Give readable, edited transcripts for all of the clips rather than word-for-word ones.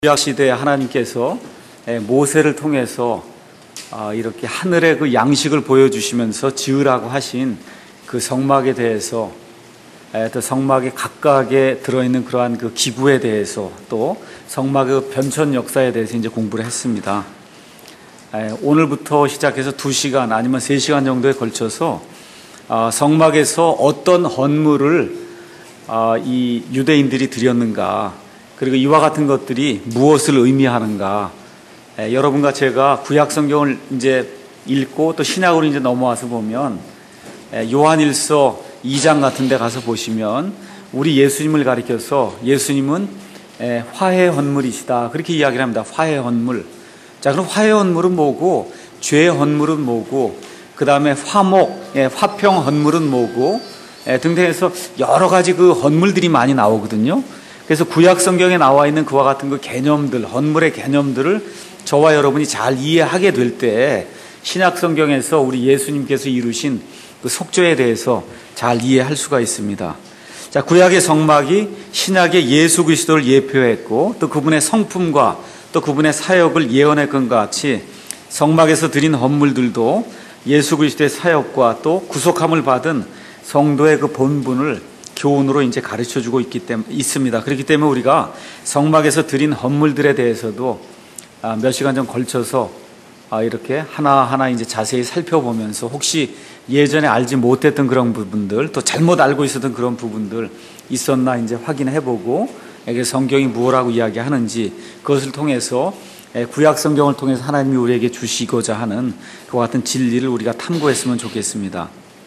구약 시대에 하나님께서 모세를 통해서 이렇게 하늘의 그 양식을 보여주시면서 지으라고 하신 그 성막에 대해서, 또 성막에 각각에 들어있는 그러한 그 기구에 대해서, 또 성막의 변천 역사에 대해서 이제 공부를 했습니다. 오늘부터 시작해서 2시간 아니면 3시간 정도에 걸쳐서 성막에서 어떤 헌물을 이 유대인들이 드렸는가, 그리고 이와 같은 것들이 무엇을 의미하는가, 여러분과 제가 구약 성경을 이제 읽고 또 신약으로 이제 넘어와서 보면 요한일서 2장 같은 데 가서 보시면 우리 예수님을 가리켜서 예수님은 화해 헌물이시다, 그렇게 이야기를 합니다. 화해 헌물. 자, 그럼 화해 헌물은 뭐고, 죄 헌물은 뭐고, 그 다음에 화목, 화평 헌물은 뭐고, 등등해서 여러 가지 그 헌물들이 많이 나오거든요. 그래서 구약 성경에 나와 있는 그와 같은 그 개념들, 헌물의 개념들을 저와 여러분이 잘 이해하게 될 때 신약 성경에서 우리 예수님께서 이루신 그 속죄에 대해서 잘 이해할 수가 있습니다. 자, 구약의 성막이 신약의 예수 그리스도를 예표했고, 또 그분의 성품과 또 그분의 사역을 예언할 것과 같이 성막에서 드린 헌물들도 예수 그리스도의 사역과 또 구속함을 받은 성도의 그 본분을 교훈으로 이제 가르쳐주고 있습니다. 그렇기 때문에 우리가 성막에서 드린 헌물들에 대해서도 몇 시간 전 걸쳐서 이렇게 하나하나 이제 자세히 살펴보면서 혹시 예전에 알지 못했던 그런 부분들, 또 잘못 알고 있었던 그런 부분들 있었나 이제 확인해보고, 이게 성경이 무엇라고 이야기하는지 그것을 통해서 구약 성경을 통해서 하나님이 우리에게 주시고자 하는 그와 같은 진리를 우리가 탐구했으면 좋겠습니다.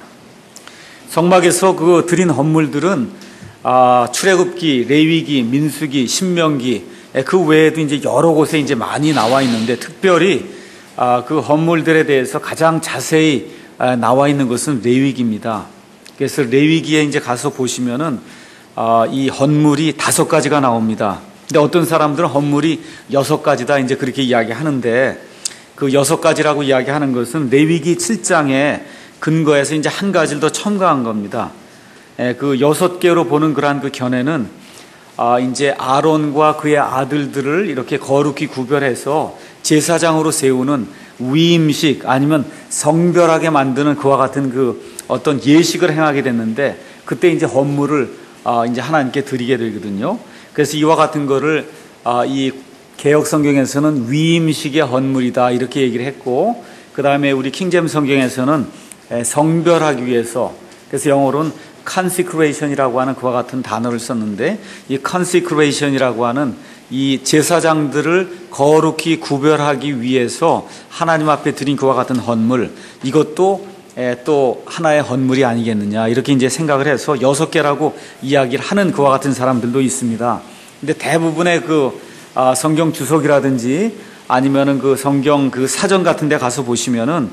성막에서 그 드린 헌물들은 출애굽기, 레위기, 민수기, 신명기, 그 외에도 이제 여러 곳에 이제 많이 나와 있는데, 특별히 그 헌물들에 대해서 가장 자세히 나와 있는 것은 레위기입니다. 그래서 레위기에 이제 가서 보시면은 이 헌물이 5가지가 나옵니다. 근데 어떤 사람들은 헌물이 6가지다 이제 그렇게 이야기하는데, 그 6가지라고 이야기하는 것은 레위기 7장에 근거해서 이제 한 가지를 더 첨가한 겁니다. 그 6개로 보는 그러한 그 견해는 이제 아론과 그의 아들들을 이렇게 거룩히 구별해서 제사장으로 세우는 위임식, 아니면 성별하게 만드는 그와 같은 그 어떤 예식을 행하게 됐는데, 그때 이제 헌물을 이제 하나님께 드리게 되거든요. 그래서 이와 같은 거를 이 개역 성경에서는 위임식의 헌물이다 이렇게 얘기를 했고, 그 다음에 우리 킹제임스 성경에서는 성별하기 위해서, 그래서 영어로는 consecration이라고 하는 그와 같은 단어를 썼는데, 이 consecration이라고 하는 이 제사장들을 거룩히 구별하기 위해서 하나님 앞에 드린 그와 같은 헌물, 이것도 또 하나의 헌물이 아니겠느냐 이렇게 이제 생각을 해서 6개라고 이야기를 하는 그와 같은 사람들도 있습니다. 근데 대부분의 그 성경 주석이라든지 아니면은 그 성경 그 사전 같은 데 가서 보시면은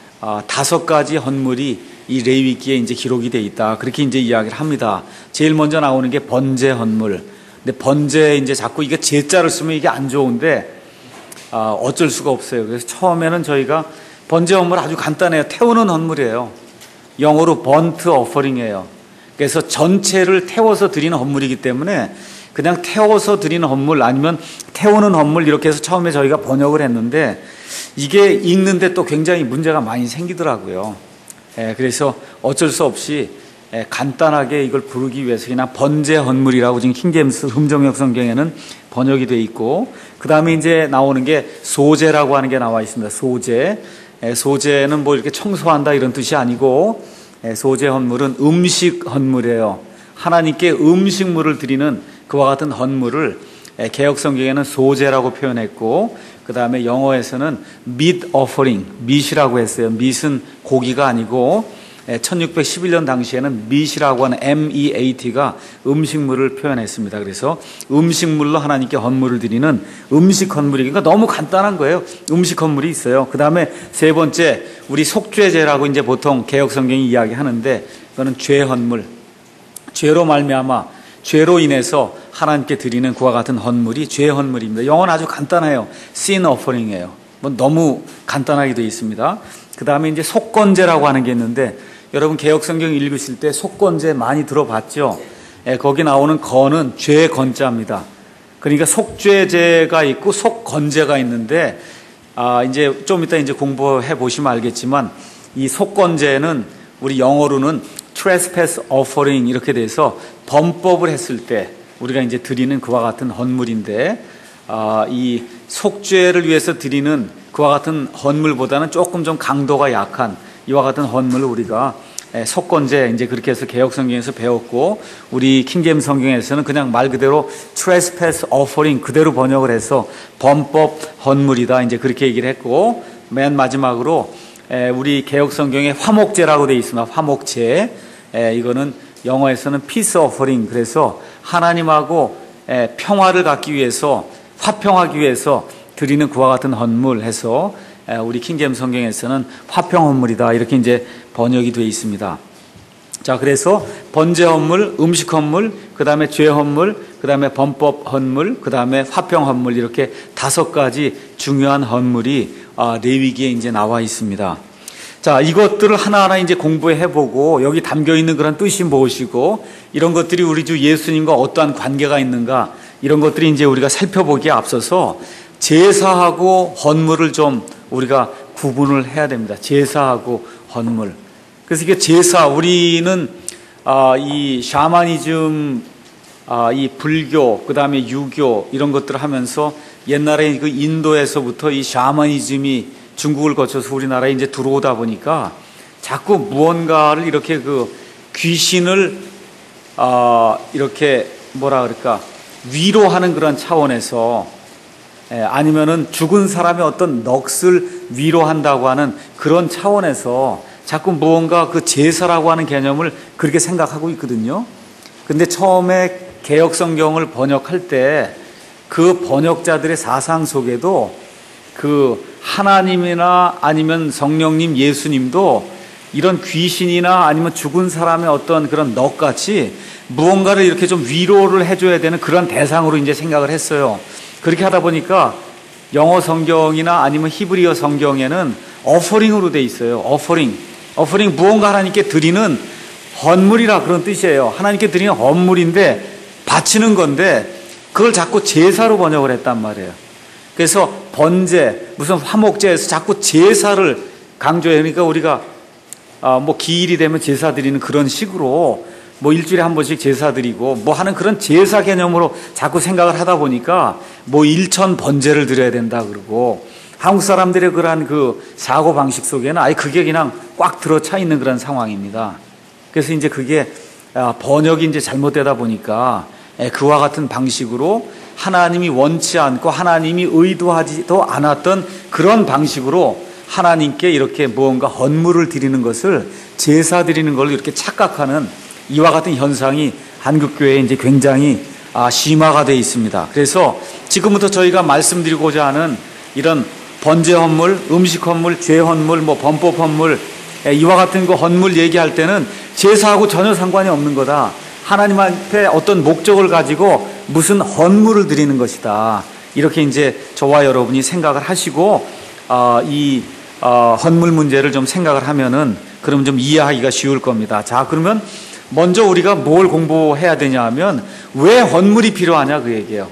5가지 헌물이 이 레위기에 이제 기록이 돼 있다, 그렇게 이제 이야기를 합니다. 제일 먼저 나오는 게 번제 헌물. 근데 번제 이제 자꾸 이게 제자를 쓰면 이게 안 좋은데 어쩔 수가 없어요. 그래서 처음에는 저희가 번제 헌물 아주 간단해요. 태우는 헌물이에요. 영어로 burnt offering이에요. 그래서 전체를 태워서 드리는 헌물이기 때문에 그냥 태워서 드리는 헌물 아니면 태우는 헌물 이렇게 해서 처음에 저희가 번역을 했는데, 이게 읽는데 또 굉장히 문제가 많이 생기더라고요. 그래서 어쩔 수 없이 간단하게 이걸 부르기 위해서 그냥 번제 헌물이라고 지금 킹제임스 흠정역 성경에는 번역이 되어 있고, 그 다음에 이제 나오는 게 소제라고 하는 게 나와 있습니다. 소제. 소제는 뭐 이렇게 청소한다 이런 뜻이 아니고, 소제 헌물은 음식 헌물이에요. 하나님께 음식물을 드리는 그와 같은 헌물을 개역 성경에는 소제라고 표현했고, 그 다음에 영어에서는 meat offering, meat이라고 했어요. meat은 고기가 아니고 1611년 당시에는 meat이라고 하는 meat가 음식물을 표현했습니다. 그래서 음식물로 하나님께 헌물을 드리는 음식 헌물이니까 너무 간단한 거예요. 음식 헌물이 있어요. 그 다음에 3번째, 우리 속죄제라고 이제 보통 개역 성경이 이야기하는데, 그거는 죄 헌물. 죄로 말미암아, 죄로 인해서 하나님께 드리는 그와 같은 헌물이 죄 헌물입니다. 영어는 아주 간단해요. sin offering이에요. 뭐 너무 간단하게 되어 있습니다. 그 다음에 이제 속건제라고 하는 게 있는데, 여러분 개역 성경 읽으실 때 속건제 많이 들어봤죠? 거기 나오는 건은 죄 건자입니다. 그러니까 속죄제가 있고 속건제가 있는데, 이제 좀 이따 이제 공부해 보시면 알겠지만, 이 속건제는 우리 영어로는 trespass offering 이렇게 돼서 범법을 했을 때 우리가 이제 드리는 그와 같은 헌물인데, 이 속죄를 위해서 드리는 그와 같은 헌물보다는 조금 좀 강도가 약한 이와 같은 헌물을 우리가 속건제, 이제 그렇게 해서 개역 성경에서 배웠고, 우리 킹제임 성경에서는 그냥 말 그대로 trespass offering 그대로 번역을 해서 범법 헌물이다, 이제 그렇게 얘기를 했고, 맨 마지막으로 우리 개역 성경에 화목제라고 되어 있습니다. 화목제. 이거는 영어에서는 peace offering. 그래서 하나님하고 평화를 갖기 위해서, 화평하기 위해서 드리는 그와 같은 헌물 해서 우리 킹제임 성경에서는 화평 헌물이다, 이렇게 이제 번역이 되어 있습니다. 자, 그래서 번제 헌물, 음식 헌물, 그 다음에 죄 헌물, 그 다음에 범법 헌물, 그 다음에 화평 헌물, 이렇게 5가지 중요한 헌물이 레위기에 이제 나와 있습니다. 자, 이것들을 하나하나 이제 공부해 보고, 여기 담겨 있는 그런 뜻이 무엇이고, 이런 것들이 우리 주 예수님과 어떠한 관계가 있는가, 이런 것들이 이제 우리가 살펴보기에 앞서서 제사하고 헌물을 좀 우리가 구분을 해야 됩니다. 제사하고 헌물. 그래서 이게 제사, 우리는 이 샤머니즘, 이 불교, 그 다음에 유교 이런 것들을 하면서 옛날에 그 인도에서부터 이 샤머니즘이 중국을 거쳐서 우리나라에 이제 들어오다 보니까 자꾸 무언가를 이렇게 그 귀신을 이렇게 뭐라 그럴까, 위로하는 그런 차원에서, 아니면은 죽은 사람의 어떤 넋을 위로한다고 하는 그런 차원에서 자꾸 무언가 그 제사라고 하는 개념을 그렇게 생각하고 있거든요. 근데 처음에 개역 성경을 번역할 때 그 번역자들의 사상 속에도 그 하나님이나 아니면 성령님, 예수님도 이런 귀신이나 아니면 죽은 사람의 어떤 그런 넋같이 무언가를 이렇게 좀 위로를 해줘야 되는 그런 대상으로 이제 생각을 했어요. 그렇게 하다 보니까 영어 성경이나 아니면 히브리어 성경에는 어퍼링으로 돼 있어요. 어퍼링, 무언가 하나님께 드리는 헌물이라 그런 뜻이에요. 하나님께 드리는 헌물인데 바치는 건데 그걸 자꾸 제사로 번역을 했단 말이에요. 그래서 번제, 무슨 화목제에서 자꾸 제사를 강조해요. 그러니까 우리가 뭐 기일이 되면 제사 드리는 그런 식으로 뭐 일주일에 한 번씩 제사 드리고 뭐 하는 그런 제사 개념으로 자꾸 생각을 하다 보니까 뭐 일천 번제를 드려야 된다 그러고, 한국 사람들의 그러한 그 사고 방식 속에는 아예 그게 그냥 꽉 들어차 있는 그런 상황입니다. 그래서 이제 그게 번역이 이제 잘못되다 보니까 그와 같은 방식으로 하나님이 원치 않고 하나님이 의도하지도 않았던 그런 방식으로 하나님께 이렇게 무언가 헌물을 드리는 것을 제사 드리는 걸로 이렇게 착각하는 이와 같은 현상이 한국교회에 이제 굉장히 심화가 되어 있습니다. 그래서 지금부터 저희가 말씀드리고자 하는 이런 번제 헌물, 음식 헌물, 죄 헌물, 뭐 범법 헌물, 이와 같은 그 헌물 얘기할 때는 제사하고 전혀 상관이 없는 거다. 하나님한테 어떤 목적을 가지고 무슨 헌물을 드리는 것이다. 이렇게 이제 저와 여러분이 생각을 하시고 이 헌물 문제를 좀 생각을 하면은 그러면 좀 이해하기가 쉬울 겁니다. 자, 그러면 먼저 우리가 뭘 공부해야 되냐 하면 왜 헌물이 필요하냐 그 얘기예요.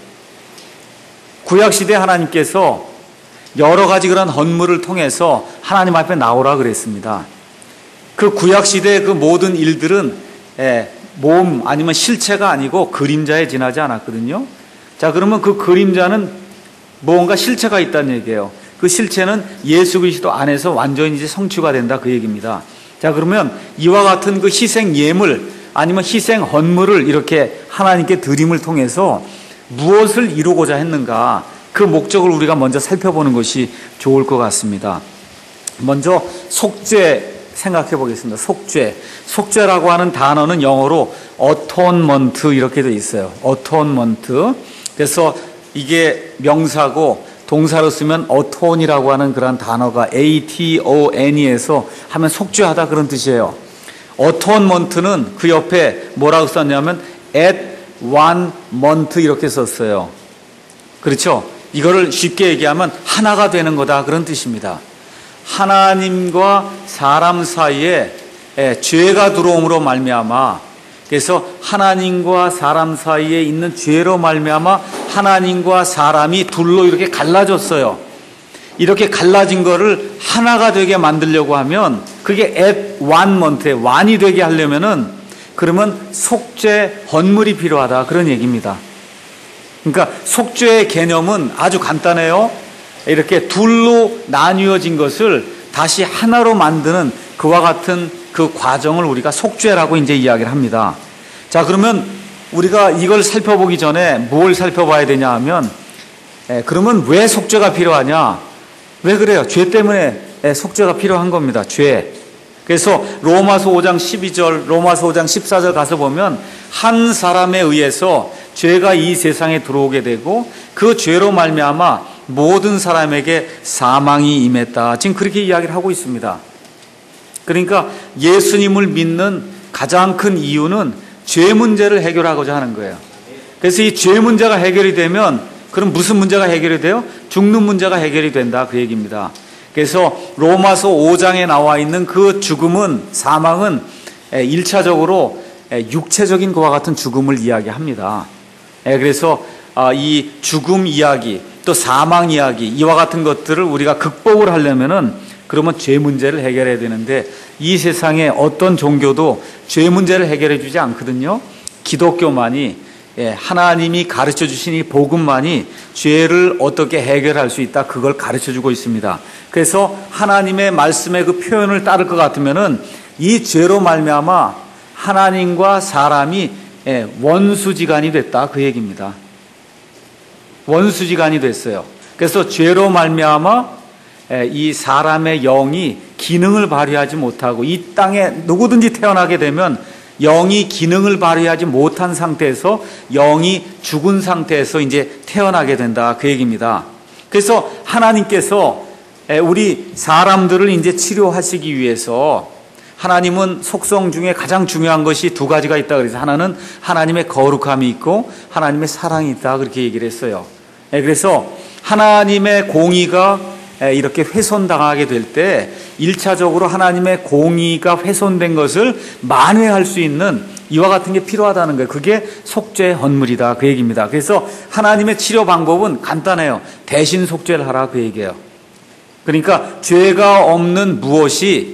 구약시대 하나님께서 여러 가지 그런 헌물을 통해서 하나님 앞에 나오라 그랬습니다. 그 구약시대의 그 모든 일들은 몸 아니면 실체가 아니고 그림자에 지나지 않았거든요. 자, 그러면 그 그림자는 뭔가 실체가 있다는 얘기예요. 그 실체는 예수 그리스도 안에서 완전히 이제 성취가 된다 그 얘기입니다. 자, 그러면 이와 같은 그 희생 예물 아니면 희생 헌물을 이렇게 하나님께 드림을 통해서 무엇을 이루고자 했는가, 그 목적을 우리가 먼저 살펴보는 것이 좋을 것 같습니다. 먼저 속죄 생각해 보겠습니다. 속죄라고 하는 단어는 영어로 atonement 이렇게 되어 있어요. atonement. 그래서 이게 명사고 동사로 쓰면 atone이라고 하는 그런 단어가 aton에서 하면 속죄하다 그런 뜻이에요. atonement는 그 옆에 뭐라고 썼냐면 at one month 이렇게 썼어요. 그렇죠? 이거를 쉽게 얘기하면 하나가 되는 거다 그런 뜻입니다. 하나님과 사람 사이에 죄가 들어옴으로 말미암아, 그래서 하나님과 사람 사이에 있는 죄로 말미암아 하나님과 사람이 둘로 이렇게 갈라졌어요. 이렇게 갈라진 거를 하나가 되게 만들려고 하면 그게 at one mont에 one이 되게 하려면은 그러면 속죄 헌물이 필요하다 그런 얘기입니다. 그러니까 속죄의 개념은 아주 간단해요. 이렇게 둘로 나뉘어진 것을 다시 하나로 만드는 그와 같은 그 과정을 우리가 속죄라고 이제 이야기를 합니다. 자, 그러면 우리가 이걸 살펴보기 전에 뭘 살펴봐야 되냐 하면 그러면 왜 속죄가 필요하냐? 왜 그래요? 죄 때문에 속죄가 필요한 겁니다. 죄. 그래서 로마서 5장 12절, 로마서 5장 14절 가서 보면 한 사람에 의해서 죄가 이 세상에 들어오게 되고 그 죄로 말미암아 모든 사람에게 사망이 임했다. 지금 그렇게 이야기를 하고 있습니다. 그러니까 예수님을 믿는 가장 큰 이유는 죄 문제를 해결하고자 하는 거예요. 그래서 이 죄 문제가 해결이 되면 그럼 무슨 문제가 해결이 돼요? 죽는 문제가 해결이 된다 그 얘기입니다. 그래서 로마서 5장에 나와 있는 그 죽음은 사망은 1차적으로 육체적인 것과 같은 죽음을 이야기합니다. 그래서 이 죽음 이야기 또 사망 이야기 이와 같은 것들을 우리가 극복을 하려면은 그러면 죄 문제를 해결해야 되는데 이 세상에 어떤 종교도 죄 문제를 해결해 주지 않거든요. 기독교만이 하나님이 가르쳐 주신 이 복음만이 죄를 어떻게 해결할 수 있다 그걸 가르쳐 주고 있습니다. 그래서 하나님의 말씀의 그 표현을 따를 것 같으면은 이 죄로 말미암아 하나님과 사람이 원수지간이 됐다 그 얘기입니다. 원수지간이 됐어요. 그래서 죄로 말미암아 이 사람의 영이 기능을 발휘하지 못하고 이 땅에 누구든지 태어나게 되면 영이 기능을 발휘하지 못한 상태에서 영이 죽은 상태에서 이제 태어나게 된다 그 얘기입니다. 그래서 하나님께서 우리 사람들을 이제 치료하시기 위해서 하나님은 속성 중에 가장 중요한 것이 두 가지가 있다 그래서 하나는 하나님의 거룩함이 있고 하나님의 사랑이 있다 그렇게 얘기를 했어요. 그래서 하나님의 공의가 이렇게 훼손당하게 될 때 1차적으로 하나님의 공의가 훼손된 것을 만회할 수 있는 이와 같은 게 필요하다는 거예요. 그게 속죄 헌물이다 그 얘기입니다. 그래서 하나님의 치료 방법은 간단해요. 대신 속죄를 하라 그 얘기예요. 그러니까 죄가 없는 무엇이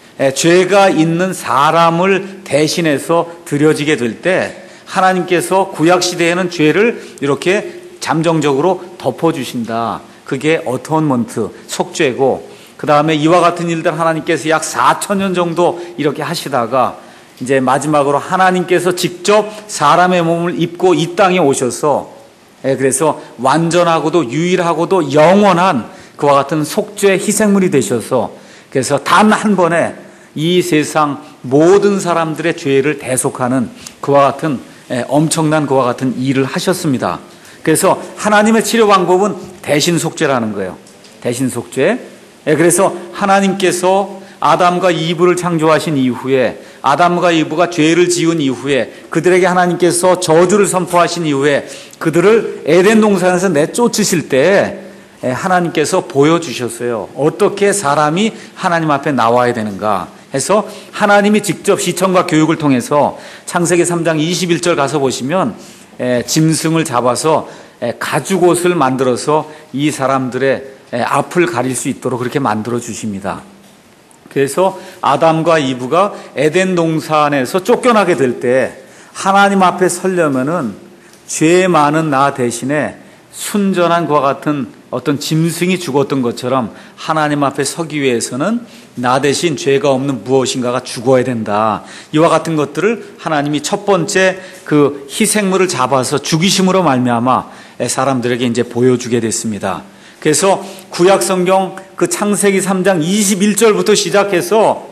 죄가 있는 사람을 대신해서 드려지게 될 때 하나님께서 구약시대에는 죄를 이렇게 잠정적으로 덮어주신다. 그게 어토먼트, 속죄고 그 다음에 이와 같은 일들 하나님께서 약 4,000년 정도 이렇게 하시다가 이제 마지막으로 하나님께서 직접 사람의 몸을 입고 이 땅에 오셔서 그래서 완전하고도 유일하고도 영원한 그와 같은 속죄 희생물이 되셔서 그래서 단 한 번에 이 세상 모든 사람들의 죄를 대속하는 그와 같은 엄청난 그와 같은 일을 하셨습니다. 그래서 하나님의 치료 방법은 대신 속죄라는 거예요. 대신 속죄. 그래서 하나님께서 아담과 이브를 창조하신 이후에 아담과 이브가 죄를 지은 이후에 그들에게 하나님께서 저주를 선포하신 이후에 그들을 에덴 동산에서 내쫓으실 때 하나님께서 보여주셨어요. 어떻게 사람이 하나님 앞에 나와야 되는가 해서 하나님이 직접 시청과 교육을 통해서 창세기 3장 21절 가서 보시면 짐승을 잡아서 가죽옷을 만들어서 이 사람들의 앞을 가릴 수 있도록 그렇게 만들어 주십니다. 그래서 아담과 이브가 에덴 동산에서 쫓겨나게 될 때 하나님 앞에 서려면은 죄 많은 나 대신에 순전한 그와 같은 어떤 짐승이 죽었던 것처럼 하나님 앞에 서기 위해서는 나 대신 죄가 없는 무엇인가가 죽어야 된다. 이와 같은 것들을 하나님이 첫 번째 그 희생물을 잡아서 죽이심으로 말미암아 사람들에게 이제 보여주게 됐습니다. 그래서 구약 성경 그 창세기 3장 21절부터 시작해서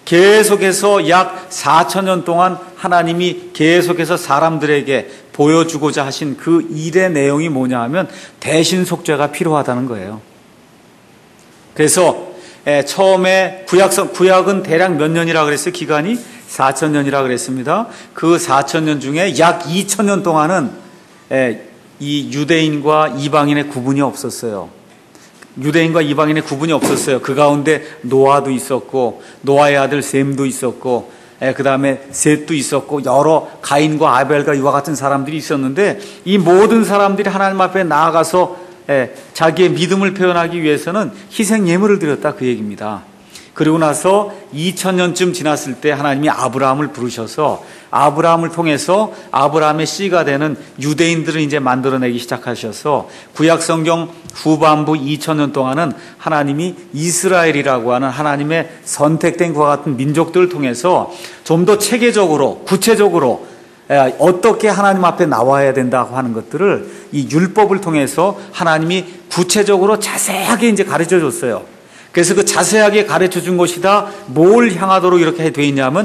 계속해서 약 4,000년 동안 하나님이 계속해서 사람들에게 보여주고자 하신 그 일의 내용이 뭐냐 하면 대신 속죄가 필요하다는 거예요. 그래서 처음에 구약은 대략 몇 년이라 그랬어요? 기간이 4,000년이라 그랬습니다. 그 4,000년 중에 약 2,000년 동안은 이 유대인과 이방인의 구분이 없었어요. 유대인과 이방인의 구분이 없었어요. 그 가운데 노아도 있었고 노아의 아들 셈도 있었고 그 다음에 셋도 있었고 여러 가인과 아벨과 이와 같은 사람들이 있었는데 이 모든 사람들이 하나님 앞에 나아가서 자기의 믿음을 표현하기 위해서는 희생 예물을 드렸다 그 얘기입니다. 그리고 나서 2000년쯤 지났을 때 하나님이 아브라함을 부르셔서 아브라함을 통해서 아브라함의 씨가 되는 유대인들을 이제 만들어내기 시작하셔서 구약성경 후반부 2000년 동안은 하나님이 이스라엘이라고 하는 하나님의 선택된 그와 같은 민족들을 통해서 좀 더 체계적으로 구체적으로 어떻게 하나님 앞에 나와야 된다고 하는 것들을 이 율법을 통해서 하나님이 구체적으로 자세하게 이제 가르쳐 줬어요. 그래서 그 자세하게 가르쳐 준 것이다. 뭘 향하도록 이렇게 되어 있냐면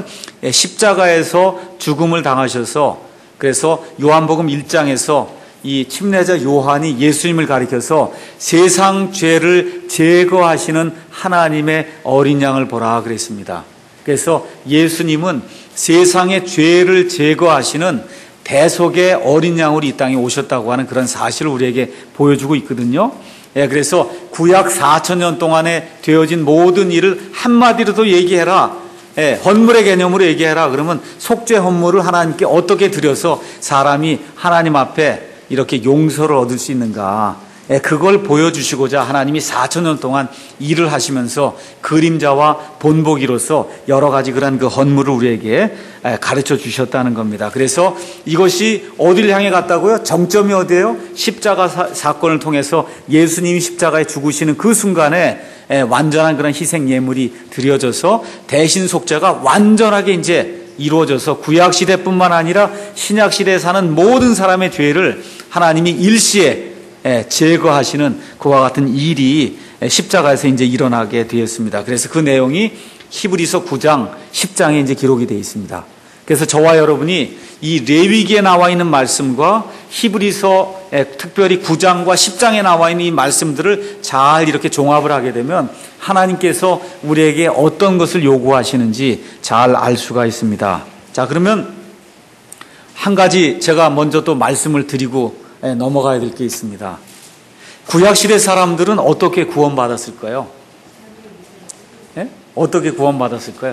십자가에서 죽음을 당하셔서 그래서 요한복음 1장에서 이 침례자 요한이 예수님을 가리켜서 세상 죄를 제거하시는 하나님의 어린 양을 보라 그랬습니다. 그래서 예수님은 세상의 죄를 제거하시는 대속의 어린 양으로 이 땅에 오셨다고 하는 그런 사실을 우리에게 보여주고 있거든요. 그래서 구약 4000년 동안에 되어진 모든 일을 한마디로도 얘기해라. 헌물의 개념으로 얘기해라. 그러면 속죄 헌물을 하나님께 어떻게 드려서 사람이 하나님 앞에 이렇게 용서를 얻을 수 있는가. 그걸 보여주시고자 하나님이 4000년 동안 일을 하시면서 그림자와 본보기로서 여러 가지 그런 그 헌물을 우리에게 가르쳐 주셨다는 겁니다. 그래서 이것이 어디를 향해 갔다고요? 정점이 어디예요? 십자가 사건을 통해서 예수님이 십자가에 죽으시는 그 순간에 완전한 그런 희생 예물이 드려져서 대신 속죄가 완전하게 이제 이루어져서 구약 시대뿐만 아니라 신약 시대에 사는 모든 사람의 죄를 하나님이 일시에 제거하시는 그와 같은 일이 십자가에서 이제 일어나게 되었습니다. 그래서 그 내용이 히브리서 9장 10장에 이제 기록이 되어 있습니다. 그래서 저와 여러분이 이 레위기에 나와 있는 말씀과 히브리서 특별히 9장과 10장에 나와 있는 이 말씀들을 잘 이렇게 종합을 하게 되면 하나님께서 우리에게 어떤 것을 요구하시는지 잘 알 수가 있습니다. 자, 그러면 한 가지 제가 먼저 또 말씀을 드리고 넘어가야 될 게 있습니다. 구약시대 사람들은 어떻게 구원받았을까요? 어떻게 구원받았을까요?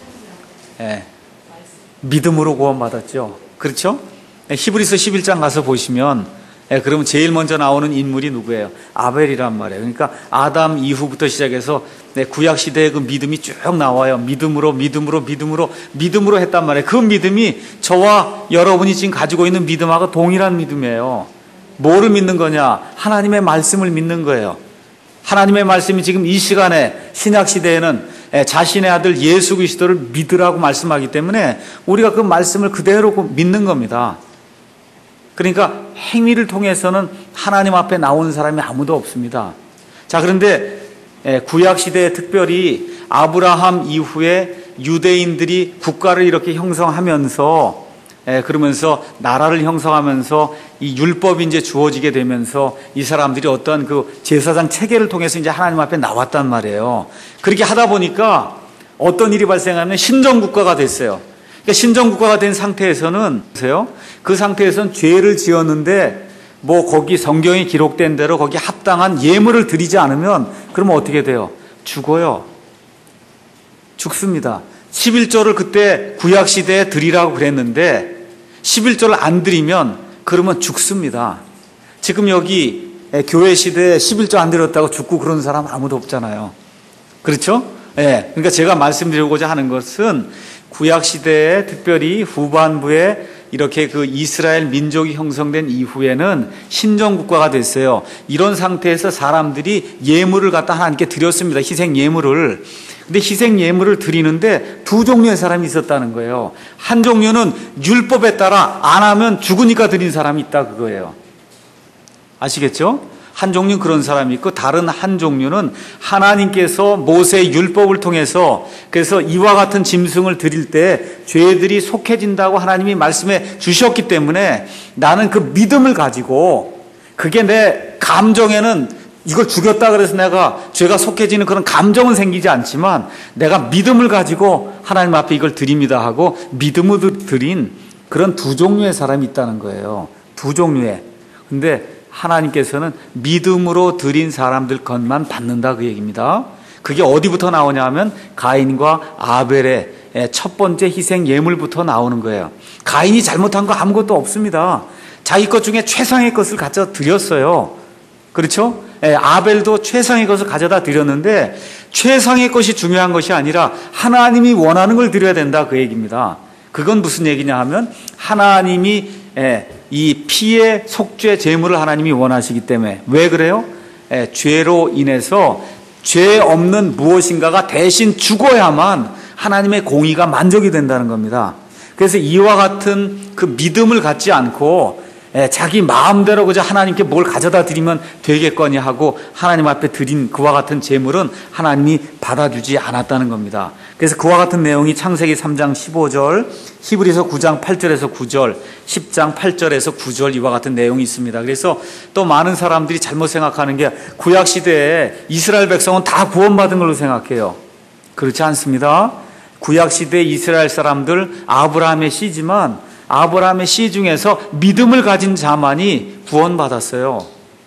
믿음으로 구원받았죠. 그렇죠? 히브리서 11장 가서 보시면 그러면 제일 먼저 나오는 인물이 누구예요? 아벨이란 말이에요. 그러니까 아담 이후부터 시작해서 구약시대의 그 믿음이 쭉 나와요. 믿음으로 했단 말이에요. 그 믿음이 저와 여러분이 지금 가지고 있는 믿음하고 동일한 믿음이에요. 뭐를 믿는 거냐? 하나님의 말씀을 믿는 거예요. 하나님의 말씀이 지금 이 시간에 신약시대에는 자신의 아들 예수 그리스도를 믿으라고 말씀하기 때문에 우리가 그 말씀을 그대로 믿는 겁니다. 그러니까 행위를 통해서는 하나님 앞에 나오는 사람이 아무도 없습니다. 자, 그런데 구약시대에 특별히 아브라함 이후에 유대인들이 국가를 이렇게 형성하면서 그러면서 나라를 형성하면서 이 율법이 이제 주어지게 되면서 이 사람들이 어떤 그 제사장 체계를 통해서 이제 하나님 앞에 나왔단 말이에요. 그렇게 하다 보니까 어떤 일이 발생하면 신정국가가 됐어요. 그러니까 신정국가가 된 상태에서는 그 상태에서는 죄를 지었는데 뭐 거기 성경에 기록된 대로 거기 합당한 예물을 드리지 않으면 그러면 어떻게 돼요? 죽어요. 죽습니다. 11조를 그때 구약시대에 드리라고 그랬는데 11조를 안 드리면 그러면 죽습니다. 지금 여기 교회 시대에 11조 안 드렸다고 죽고 그런 사람 아무도 없잖아요. 그렇죠? 그러니까 제가 말씀드리고자 하는 것은 구약시대에 특별히 후반부에 이렇게 그 이스라엘 민족이 형성된 이후에는 신정국가가 됐어요. 이런 상태에서 사람들이 예물을 갖다 하나님께 드렸습니다. 희생 예물을. 근데 희생 예물을 드리는데 두 종류의 사람이 있었다는 거예요. 한 종류는 율법에 따라 안 하면 죽으니까 드린 사람이 있다 그거예요. 아시겠죠? 한 종류는 그런 사람이 있고 다른 한 종류는 하나님께서 모세의 율법을 통해서 그래서 이와 같은 짐승을 드릴 때 죄들이 속해진다고 하나님이 말씀해 주셨기 때문에 나는 그 믿음을 가지고 그게 내 감정에는 이걸 죽였다 그래서 내가 죄가 속해지는 그런 감정은 생기지 않지만 내가 믿음을 가지고 하나님 앞에 이걸 드립니다 하고 믿음으로 드린 그런 두 종류의 사람이 있다는 거예요. 두 종류의. 근데 하나님께서는 믿음으로 드린 사람들 것만 받는다 그 얘기입니다. 그게 어디부터 나오냐 하면 가인과 아벨의 첫 번째 희생 예물부터 나오는 거예요. 가인이 잘못한 거 아무것도 없습니다. 자기 것 중에 최상의 것을 가져 드렸어요. 그렇죠? 아벨도 최상의 것을 가져다 드렸는데 최상의 것이 중요한 것이 아니라 하나님이 원하는 걸 드려야 된다, 그 얘기입니다. 그건 무슨 얘기냐 하면 하나님이 이 피의 속죄 제물을 하나님이 원하시기 때문에. 왜 그래요? 죄로 인해서 죄 없는 무엇인가가 대신 죽어야만 하나님의 공의가 만족이 된다는 겁니다. 그래서 이와 같은 그 믿음을 갖지 않고 자기 마음대로 그저 하나님께 뭘 가져다 드리면 되겠거니 하고 하나님 앞에 드린 그와 같은 제물은 하나님이 받아주지 않았다는 겁니다. 그래서 그와 같은 내용이 창세기 3장 15절, 히브리서 9장 8절에서 9절, 10장 8절에서 9절 이와 같은 내용이 있습니다. 그래서 또 많은 사람들이 잘못 생각하는 게 구약시대에 이스라엘 백성은 다 구원받은 걸로 생각해요. 그렇지 않습니다. 구약시대 이스라엘 사람들 아브라함의 씨지만 아브라함의 씨 중에서 믿음을 가진 자만이 구원받았어요.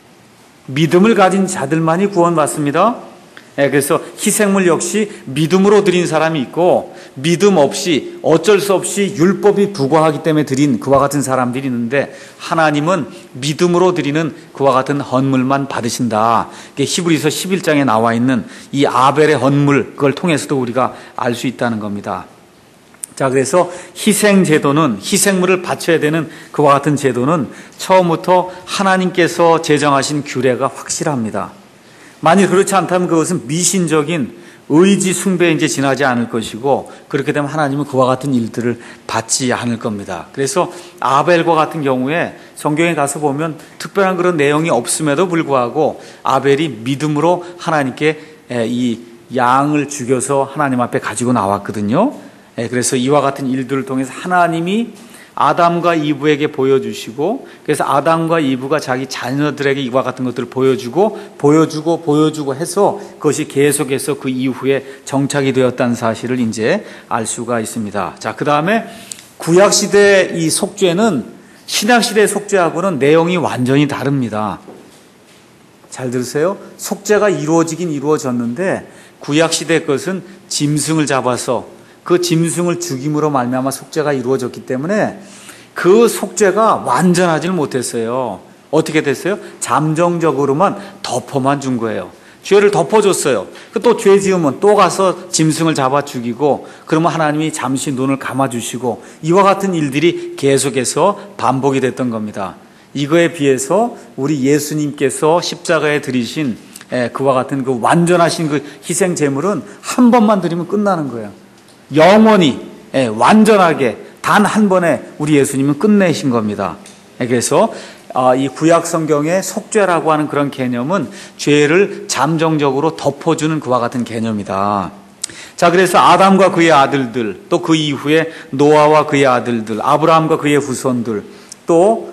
믿음을 가진 자들만이 구원받습니다. 그래서 희생물 역시 믿음으로 드린 사람이 있고 믿음 없이 어쩔 수 없이 율법이 부과하기 때문에 드린 그와 같은 사람들이 있는데 하나님은 믿음으로 드리는 그와 같은 헌물만 받으신다. 히브리서 11장에 나와 있는 이 아벨의 헌물, 그걸 통해서도 우리가 알 수 있다는 겁니다. 자, 그래서 희생 제도는, 희생물을 바쳐야 되는 그와 같은 제도는 처음부터 하나님께서 제정하신 규례가 확실합니다. 만일 그렇지 않다면 그것은 미신적인 의지 숭배에 이제 지나지 않을 것이고, 그렇게 되면 하나님은 그와 같은 일들을 받지 않을 겁니다. 그래서 아벨과 같은 경우에 성경에 가서 보면 특별한 그런 내용이 없음에도 불구하고 아벨이 믿음으로 하나님께 이 양을 죽여서 하나님 앞에 가지고 나왔거든요. 그래서 이와 같은 일들을 통해서 하나님이 아담과 이브에게 보여주시고, 그래서 아담과 이브가 자기 자녀들에게 이와 같은 것들을 보여주고 해서 그것이 계속해서 그 이후에 정착이 되었다는 사실을 이제 알 수가 있습니다. 자, 그 다음에 구약시대 이 속죄는 신약시대 속죄하고는 내용이 완전히 다릅니다. 잘 들으세요. 속죄가 이루어지긴 이루어졌는데 구약시대 것은 짐승을 잡아서 그 짐승을 죽임으로 말미암아 속죄가 이루어졌기 때문에 그 속죄가 완전하지는 못했어요. 어떻게 됐어요? 잠정적으로만 덮어만 준 거예요. 죄를 덮어줬어요. 또 죄 지으면 또 가서 짐승을 잡아 죽이고, 그러면 하나님이 잠시 눈을 감아주시고, 이와 같은 일들이 계속해서 반복이 됐던 겁니다. 이거에 비해서 우리 예수님께서 십자가에 들이신 그와 같은 그 완전하신 그 희생 제물은 한 번만 드리면 끝나는 거예요. 영원히 완전하게 단 한 번에 우리 예수님은 끝내신 겁니다. 그래서 이 구약 성경의 속죄라고 하는 그런 개념은 죄를 잠정적으로 덮어주는 그와 같은 개념이다. 자, 그래서 아담과 그의 아들들, 또 그 이후에 노아와 그의 아들들, 아브라함과 그의 후손들, 또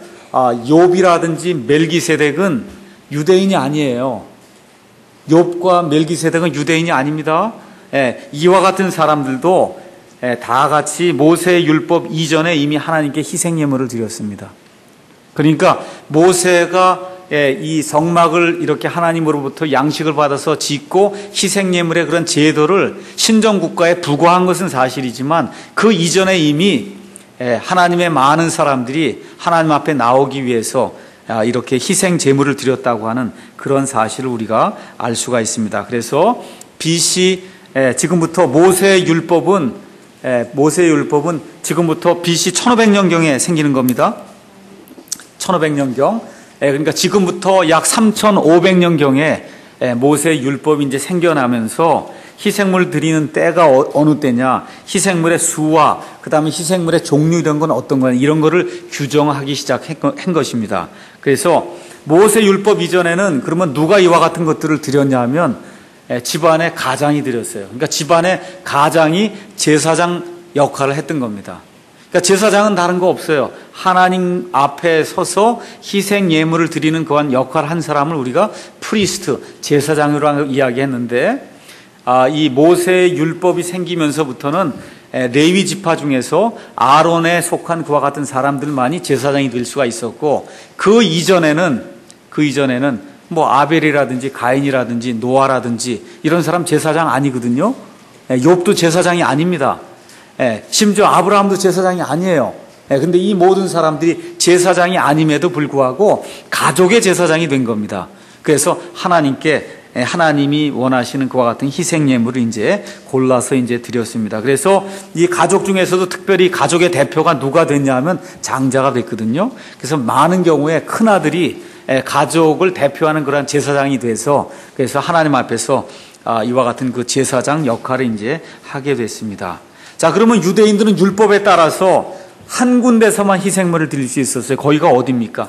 욥이라든지 멜기세덱은 유대인이 아니에요. 욥과 멜기세덱은 유대인이 아닙니다. 이와 같은 사람들도 다 같이 모세의 율법 이전에 이미 하나님께 희생 예물을 드렸습니다. 그러니까 모세가 이 성막을 이렇게 하나님으로부터 양식을 받아서 짓고 희생 예물의 그런 제도를 신정 국가에 부과한 것은 사실이지만 그 이전에 이미 하나님의 많은 사람들이 하나님 앞에 나오기 위해서 이렇게 희생 제물을 드렸다고 하는 그런 사실을 우리가 알 수가 있습니다. 그래서 BC 지금부터 모세의 율법은 지금부터 BC 1500년경에 생기는 겁니다. 1500년경. 그러니까 지금부터 약 3500년경에 모세의 율법이 이제 생겨나면서 희생물 드리는 때가 어느 때냐, 희생물의 수와 그다음에 희생물의 종류 이런 건 어떤 거냐, 이런 거를 규정하기 시작한 것입니다. 그래서 모세 율법 이전에는 그러면 누가 이와 같은 것들을 드렸냐 하면 집안의 가장이 드렸어요. 그러니까 집안의 가장이 제사장 역할을 했던 겁니다. 그러니까 제사장은 다른 거 없어요. 하나님 앞에 서서 희생 예물을 드리는 그한 역할을 한 사람을 우리가 프리스트, 제사장으로 이야기했는데, 이 모세의 율법이 생기면서부터는 레위 지파 중에서 아론에 속한 그와 같은 사람들만이 제사장이 될 수가 있었고, 그 이전에는 뭐 아벨이라든지 가인이라든지 노아라든지 이런 사람 제사장 아니거든요. 욥도 제사장이 아닙니다. 심지어 아브라함도 제사장이 아니에요. 근데 이 모든 사람들이 제사장이 아님에도 불구하고 가족의 제사장이 된 겁니다. 그래서 하나님이 원하시는 그와 같은 희생 예물을 이제 골라서 이제 드렸습니다. 그래서 이 가족 중에서도 특별히 가족의 대표가 누가 됐냐면 장자가 됐거든요. 그래서 많은 경우에 큰 아들이 가족을 대표하는 그런 제사장이 돼서 그래서 하나님 앞에서 이와 같은 그 제사장 역할을 이제 하게 됐습니다. 자, 그러면 유대인들은 율법에 따라서 한 군데서만 희생물을 드릴 수 있었어요. 거기가 어디입니까?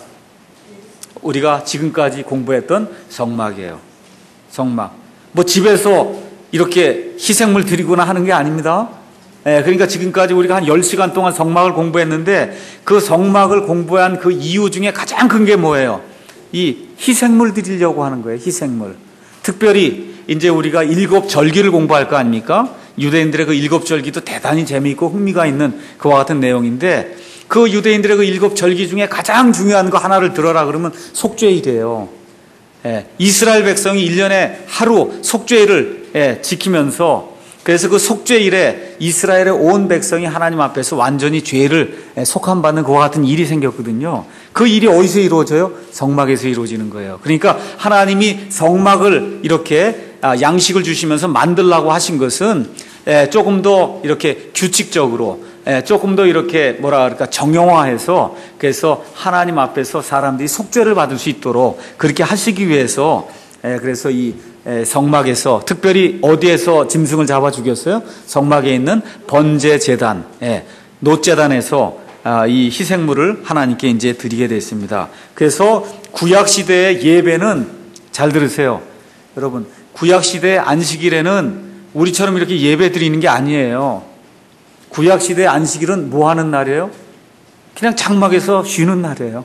우리가 지금까지 공부했던 성막이에요. 성막. 뭐 집에서 이렇게 희생물 드리거나 하는 게 아닙니다. 그러니까 지금까지 우리가 한 10시간 동안 성막을 공부했는데 그 성막을 공부한 그 이유 중에 가장 큰 게 뭐예요? 이 희생물 드리려고 하는 거예요. 희생물. 특별히 이제 우리가 7절기를 공부할 거 아닙니까? 유대인들의 그 7절기도 대단히 재미있고 흥미가 있는 그와 같은 내용인데 그 유대인들의 그 7절기 중에 가장 중요한 거 하나를 들어라 그러면 속죄일이에요. 이스라엘 백성이 1년에 하루 속죄일을 지키면서 그래서 그 속죄일에 이스라엘의 온 백성이 하나님 앞에서 완전히 죄를 속함받는 그와 같은 일이 생겼거든요. 그 일이 어디서 이루어져요? 성막에서 이루어지는 거예요. 그러니까 하나님이 성막을 이렇게 양식을 주시면서 만들라고 하신 것은 조금 더 이렇게 규칙적으로 조금 더 이렇게 정형화해서 그래서 하나님 앞에서 사람들이 속죄를 받을 수 있도록 그렇게 하시기 위해서 그래서 이 성막에서 특별히 어디에서 짐승을 잡아 죽였어요? 성막에 있는 번제 제단, 노제단에서 이 희생물을 하나님께 이제 드리게 됐습니다. 그래서 구약 시대의 예배는 잘 들으세요, 여러분. 구약 시대의 안식일에는 우리처럼 이렇게 예배 드리는 게 아니에요. 구약 시대의 안식일은 뭐 하는 날이에요? 그냥 장막에서 쉬는 날이에요.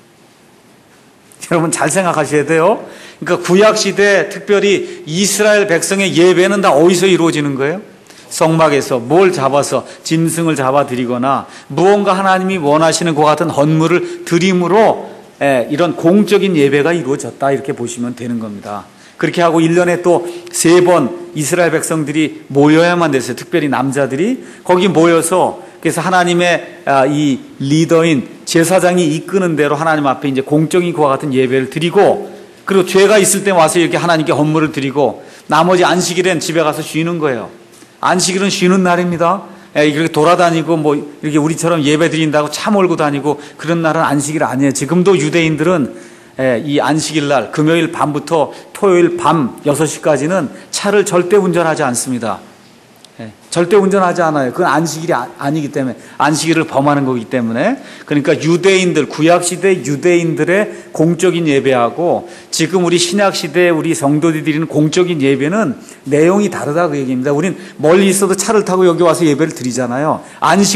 여러분 잘 생각하셔야 돼요. 그러니까 구약 시대 특별히 이스라엘 백성의 예배는 다 어디서 이루어지는 거예요? 성막에서 뭘 잡아서 짐승을 잡아 드리거나 무언가 하나님이 원하시는 것 같은 헌물을 드림으로 이런 공적인 예배가 이루어졌다 이렇게 보시면 되는 겁니다. 그렇게 하고 1년에 또 3번 이스라엘 백성들이 모여야만 됐어요. 특별히 남자들이 거기 모여서 그래서 하나님의 이 리더인 제사장이 이끄는 대로 하나님 앞에 이제 공적인 그와 같은 예배를 드리고 그리고 죄가 있을 때 와서 이렇게 하나님께 헌물을 드리고 나머지 안식일엔 집에 가서 쉬는 거예요. 안식일은 쉬는 날입니다. 이렇게 돌아다니고 뭐 이렇게 우리처럼 예배 드린다고 차 몰고 다니고 그런 날은 안식일 아니에요. 지금도 유대인들은 이 안식일 날 금요일 밤부터 토요일 밤 6시까지는 차를 절대 운전하지 않습니다. 절대 운전하지 않아요. 그건 안식일이 아니기 때문에 안식일을 범하는 거기 때문에 그러니까 유대인들 구약시대 유대인들의 공적인 예배하고 지금 우리 신약시대 우리 성도들이 드리는 공적인 예배는 내용이 다르다 그 얘기입니다. 우린 멀리 있어도 차를 타고 여기 와서 예배를 드리잖아요.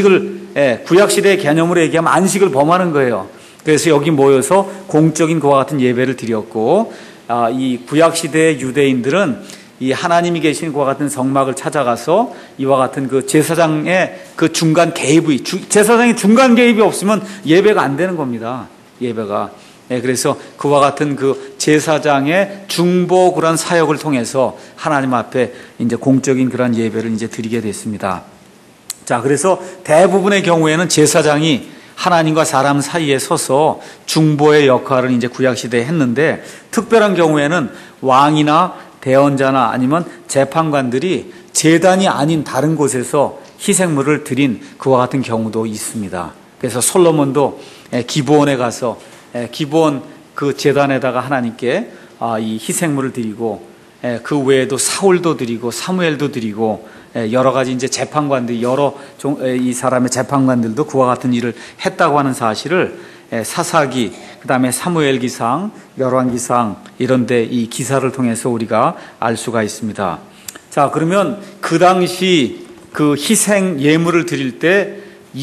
안식을 구약시대의 개념으로 얘기하면 안식을 범하는 거예요. 그래서 여기 모여서 공적인 그와 같은 예배를 드렸고 이 구약시대의 유대인들은 이 하나님이 계신 그와 같은 성막을 찾아가서 이와 같은 그 제사장의 그 중간 개입이 제사장의 중간 개입이 없으면 예배가 안 되는 겁니다. 예배가. 그래서 그와 같은 그 제사장의 중보 그런 사역을 통해서 하나님 앞에 이제 공적인 그런 예배를 이제 드리게 됐습니다. 자, 그래서 대부분의 경우에는 제사장이 하나님과 사람 사이에 서서 중보의 역할을 이제 구약시대에 했는데 특별한 경우에는 왕이나 대언자나 아니면 재판관들이 제단이 아닌 다른 곳에서 희생물을 드린 그와 같은 경우도 있습니다. 그래서 솔로몬도 기브온에 가서 기브온 그 제단에다가 하나님께 이 희생물을 드리고 그 외에도 사울도 드리고 사무엘도 드리고 여러 가지 이제 재판관들 이 사람의 재판관들도 그와 같은 일을 했다고 하는 사실을 사사기, 그 다음에 사무엘기상, 열왕기상 이런데 이 기사를 통해서 우리가 알 수가 있습니다. 자, 그러면 그 당시 그 희생 예물을 드릴 때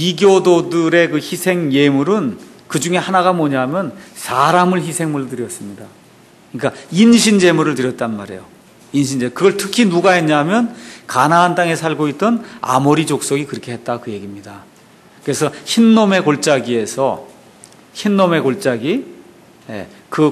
이교도들의 그 희생 예물은 그 중에 하나가 뭐냐면 사람을 희생물로 드렸습니다. 그러니까 인신제물을 드렸단 말이에요. 인신제. 그걸 특히 누가 했냐면 가나안 땅에 살고 있던 아모리 족속이 그렇게 했다 그 얘기입니다. 그래서 흰놈의 골짜기에서 그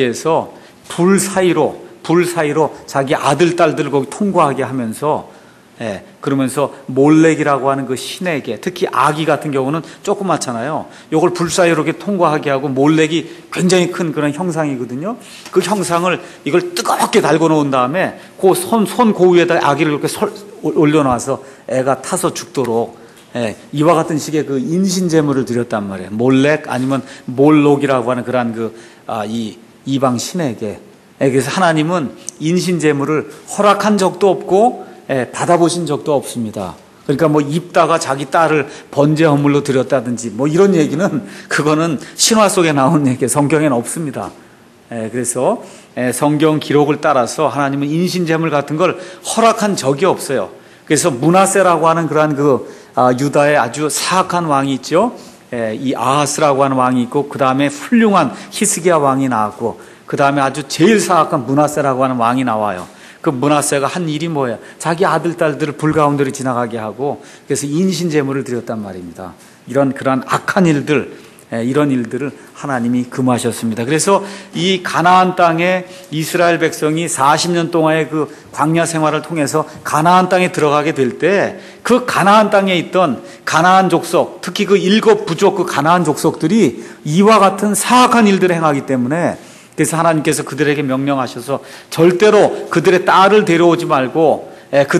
골짜기에서 불 사이로 자기 아들, 딸들 거기 통과하게 하면서 그러면서 몰렉이라고 하는 그 신에게, 특히 아기 같은 경우는 조그맣잖아요. 요걸 불사에 이렇게 통과하게 하고, 몰렉이 굉장히 큰 그런 형상이거든요. 그 형상을 이걸 뜨겁게 달궈 놓은 다음에 그 손 그 위에다 아기를 이렇게 올려놔서 애가 타서 죽도록, 이와 같은 식의 그 인신제물을 드렸단 말이에요. 몰렉 아니면 몰록이라고 하는 그러한 이 이방 신에게. 그래서 하나님은 인신제물을 허락한 적도 없고 받아보신 적도 없습니다. 그러니까 뭐 입다가 자기 딸을 번제 허물로 드렸다든지 뭐 이런 얘기는, 그거는 신화 속에 나온 얘기, 성경에는 없습니다. 그래서 성경 기록을 따라서 하나님은 인신제물 같은 걸 허락한 적이 없어요. 그래서 므낫세라고 하는 그러한 유다의 아주 사악한 왕이 있죠. 이 아하스라고 하는 왕이 있고, 그 다음에 훌륭한 히스기야 왕이 나왔고, 그 다음에 아주 제일 사악한 므낫세라고 하는 왕이 나와요. 그 므낫세가 한 일이 뭐예요? 자기 아들, 딸들을 불 가운데로 지나가게 하고, 그래서 인신제물을 드렸단 말입니다. 그러한 악한 일들, 이런 일들을 하나님이 금하셨습니다. 그래서 이 가나안 땅에 이스라엘 백성이 40년 동안의 그 광야 생활을 통해서 가나안 땅에 들어가게 될 때, 그 가나안 땅에 있던 가나안 족속, 특히 그 7 부족 그 가나안 족속들이 이와 같은 사악한 일들을 행하기 때문에, 그래서 하나님께서 그들에게 명령하셔서 절대로 그들의 딸을 데려오지 말고,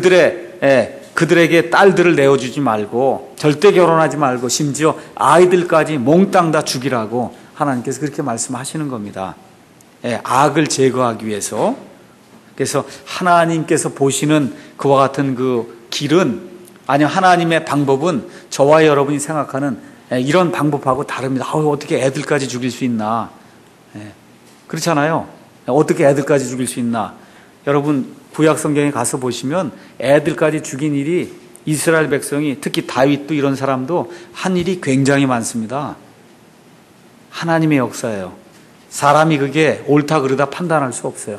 그들에게 딸들을 내어주지 말고, 절대 결혼하지 말고, 심지어 아이들까지 몽땅 다 죽이라고 하나님께서 그렇게 말씀하시는 겁니다. 악을 제거하기 위해서. 그래서 하나님께서 보시는 그와 같은 그 길은, 아니면 하나님의 방법은 저와 여러분이 생각하는 이런 방법하고 다릅니다. 어떻게 애들까지 죽일 수 있나? 그렇잖아요. 어떻게 애들까지 죽일 수 있나? 여러분 구약 성경에 가서 보시면 애들까지 죽인 일이, 이스라엘 백성이, 특히 다윗도 이런 사람도 한 일이 굉장히 많습니다. 하나님의 역사예요. 사람이 그게 옳다 그르다 판단할 수 없어요.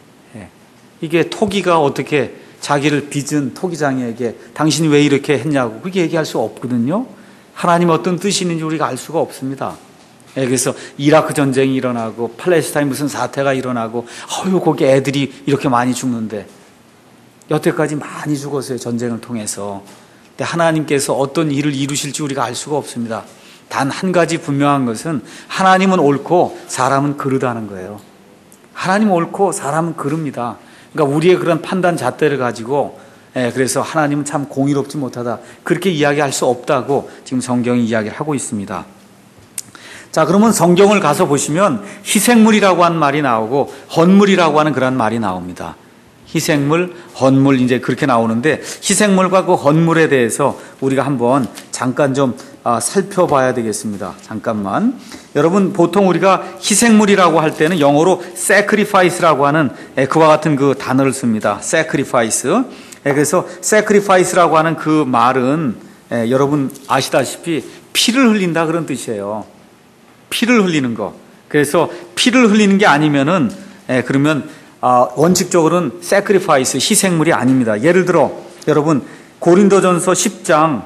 이게 토기가 어떻게 자기를 빚은 토기장에게 당신이 왜 이렇게 했냐고 그렇게 얘기할 수 없거든요. 하나님 어떤 뜻이 있는지 우리가 알 수가 없습니다. 그래서 이라크 전쟁이 일어나고 팔레스타인 무슨 사태가 일어나고, 거기 애들이 이렇게 많이 죽는데, 여태까지 많이 죽었어요, 전쟁을 통해서. 근데 하나님께서 어떤 일을 이루실지 우리가 알 수가 없습니다. 단 한 가지 분명한 것은, 하나님은 옳고 사람은 그르다는 거예요. 하나님은 옳고 사람은 그릅니다. 그러니까 우리의 그런 판단 잣대를 가지고, 그래서 하나님은 참 공의롭지 못하다, 그렇게 이야기할 수 없다고 지금 성경이 이야기를 하고 있습니다. 자, 그러면 성경을 가서 보시면 희생물이라고 하는 말이 나오고 헌물이라고 하는 그런 말이 나옵니다. 희생물, 헌물, 이제 그렇게 나오는데, 희생물과 그 헌물에 대해서 우리가 한번 잠깐 좀 살펴봐야 되겠습니다. 잠깐만. 여러분, 보통 우리가 희생물이라고 할 때는 영어로 sacrifice라고 하는 그와 같은 그 단어를 씁니다. sacrifice. 그래서 sacrifice라고 하는 그 말은 여러분 아시다시피 피를 흘린다 그런 뜻이에요. 피를 흘리는 거. 그래서 피를 흘리는 게 아니면은, 그러면 원칙적으로는 sacrifice, 희생물이 아닙니다. 예를 들어 여러분 고린도전서 10장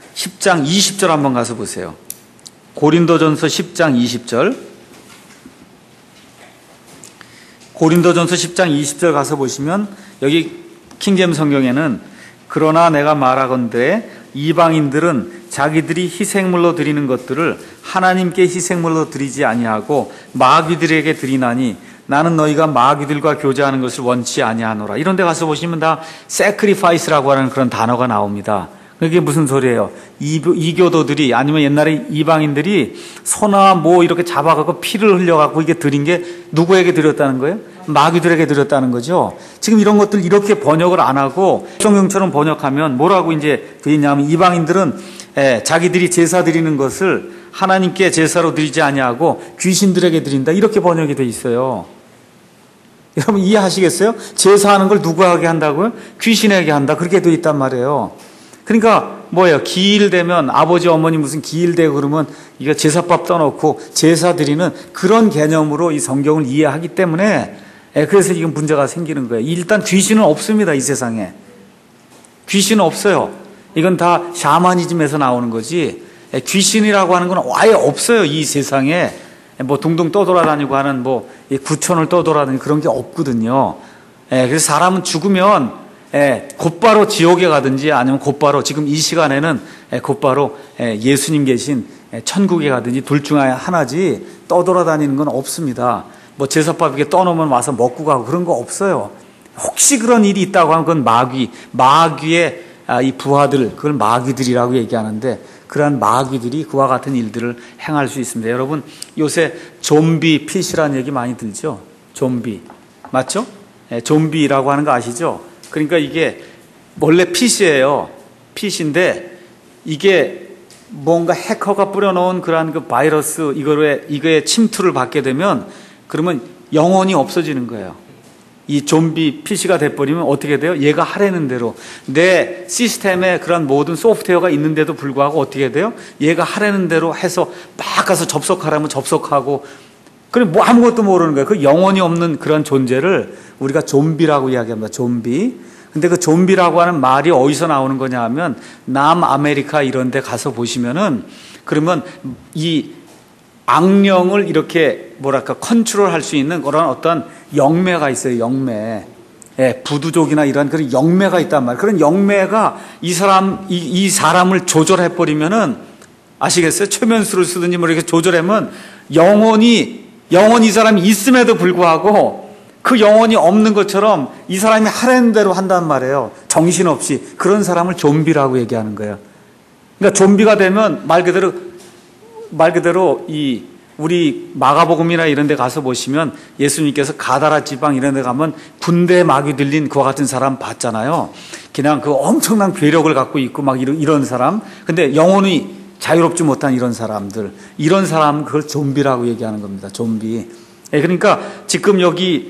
20절 한번 가서 보세요. 고린도전서 10장 20절. 고린도전서 10장 20절 가서 보시면, 여기 킹제임 성경에는 그러나 내가 말하건대 이방인들은 자기들이 희생물로 드리는 것들을 하나님께 희생물로 드리지 아니하고 마귀들에게 드리나니 나는 너희가 마귀들과 교제하는 것을 원치 아니하노라. 이런 데 가서 보시면 다 sacrifice라고 하는 그런 단어가 나옵니다. 그게 무슨 소리예요? 이교도들이, 아니면 옛날에 이방인들이 소나 뭐 이렇게 잡아가고 피를 흘려갖고 이게 드린 게 누구에게 드렸다는 거예요? 마귀들에게 드렸다는 거죠. 지금 이런 것들 이렇게 번역을 안 하고 성경처럼 번역하면 뭐라고 이제 되냐면, 이방인들은 자기들이 제사 드리는 것을 하나님께 제사로 드리지 아니하고 귀신들에게 드린다, 이렇게 번역이 돼 있어요. 여러분 이해하시겠어요? 제사하는 걸 누구에게 한다고요? 귀신에게 한다, 그렇게 돼 있단 말이에요. 그러니까 뭐예요? 기일 되면 아버지 어머니 무슨 기일 되고 그러면 이거 제사밥 떠놓고 제사 드리는 그런 개념으로 이 성경을 이해하기 때문에, 그래서 지금 문제가 생기는 거예요. 일단 귀신은 없습니다, 이 세상에. 귀신은 없어요. 이건 다 샤머니즘에서 나오는 거지, 귀신이라고 하는 건 아예 없어요, 이 세상에. 뭐 둥둥 떠돌아다니고 하는 뭐 구천을 떠돌아다니는 그런 게 없거든요. 그래서 사람은 죽으면 곧바로 지옥에 가든지 아니면 곧바로 지금 이 시간에는 곧바로 예수님 계신 천국에 가든지 둘 중 하나지 떠돌아다니는 건 없습니다. 뭐 제사밥 이렇게 떠놓으면 와서 먹고 가고 그런 거 없어요. 혹시 그런 일이 있다고 하면 그건 마귀의 이 부하들, 그걸 마귀들이라고 얘기하는데 그러한 마귀들이 그와 같은 일들을 행할 수 있습니다. 여러분 요새 좀비 핏이라는 얘기 많이 들죠? 좀비 맞죠? 좀비라고 하는 거 아시죠? 그러니까 이게 원래 핏이에요. 핏인데 이게 뭔가 해커가 뿌려놓은 그러한 그 바이러스 이거에 침투를 받게 되면 그러면 영혼이 없어지는 거예요. 이 좀비 PC가 돼버리면 어떻게 돼요? 얘가 하라는 대로 내 시스템에 그런 모든 소프트웨어가 있는데도 불구하고 어떻게 돼요? 얘가 하라는 대로 해서 막 가서 접속하라면 접속하고 그럼 뭐 아무것도 모르는 거예요. 그 영혼이 없는 그런 존재를 우리가 좀비라고 이야기합니다. 좀비. 근데 그 좀비라고 하는 말이 어디서 나오는 거냐 하면 남아메리카 이런 데 가서 보시면은 그러면 이 악령을 이렇게 뭐랄까 컨트롤할 수 있는 그런 어떤 영매가 있어요. 영매. 부두족이나 이런 그런 영매가 있단 말이에요. 그런 영매가 이 사람을 조절해 버리면은 아시겠어요? 최면수를 쓰든지 뭐 이렇게 조절하면 영혼이 이 사람이 있음에도 불구하고 그 영혼이 없는 것처럼 이 사람이 하라는 대로 한단 말이에요. 정신없이. 그런 사람을 좀비라고 얘기하는 거예요. 그러니까 좀비가 되면 말 그대로 이 우리 마가복음이나 이런 데 가서 보시면 예수님께서 가다라 지방 이런 데 가면 군대 마귀 들린 그와 같은 사람 봤잖아요. 그냥 그 엄청난 괴력을 갖고 있고 막 이런 사람. 근데 영혼이 자유롭지 못한 이런 사람들. 이런 사람 그걸 좀비라고 얘기하는 겁니다. 좀비. 그러니까 지금 여기